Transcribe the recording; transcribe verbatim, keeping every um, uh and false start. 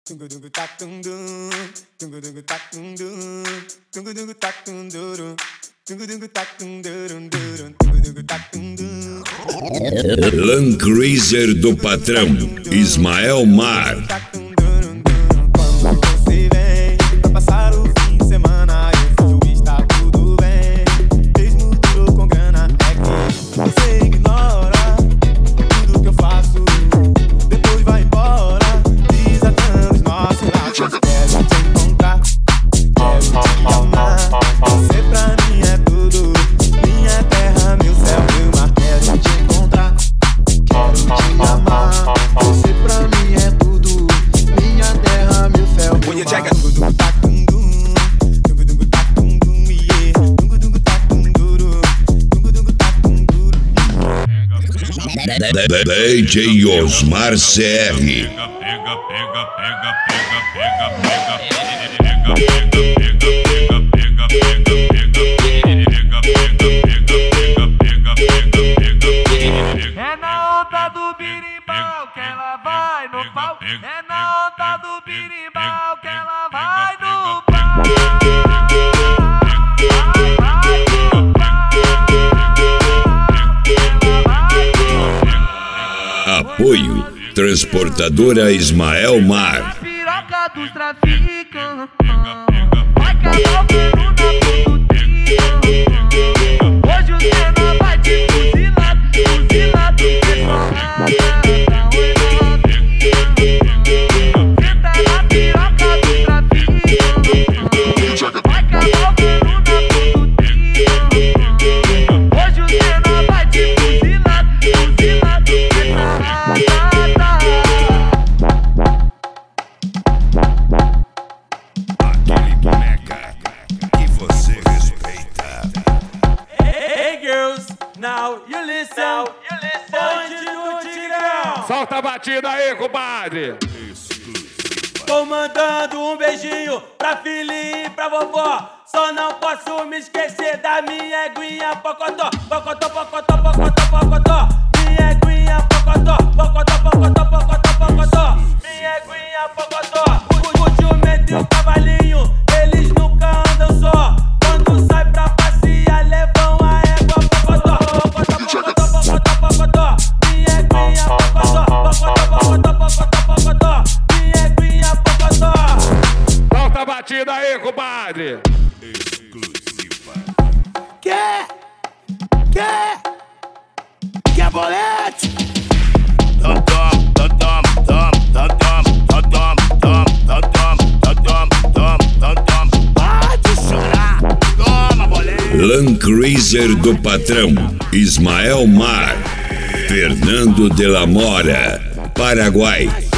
Land Cruiser do patrão Ismael Mar. D J Osmar C R. É na onda do birimbau que ela vai no pau. É na onda do birimbau que ela vai no pau. Apoio Transportadora Ismael Mar. Piroca dos traficantes. Vai cavalgando na produtinha. Hoje o Senna vai te fuzilado, fuzilado. Senta na piroca dos traficantes. Vai cavalgando na produtinha. Hoje o Senna vai te fuzilado, fuzilado. Aquele boneca que você respeita. Hey girls, now you listen. Bonde do Tigrão. Solta a batida aí, compadre. Tô mandando um beijinho pra filhinha e pra vovó. Só não posso me esquecer da minha eguinha pocotó. Pocotó, pocotó, pocotó, pocotó. Minha eguinha pocotó. Pocotó, pocotó, pocotó, pocotó. Minha eguinha pocotó. O jumento e o cavalinho, eles nunca andam só. Quando sai pra passear, levam a égua pocotó. Pocotó, pocotó, pocotó, pocotó. Minha eguinha pocotó. Pocotó, pocotó, pocotó, pocotó. Minha eguinha pocotó. Solta a batida aí, compadre. Quer? Quer? Quer bolete? Pode chorar, toma bolete. Land Cruiser do patrão Ismael Mar. Fernando de la Mora, Paraguai.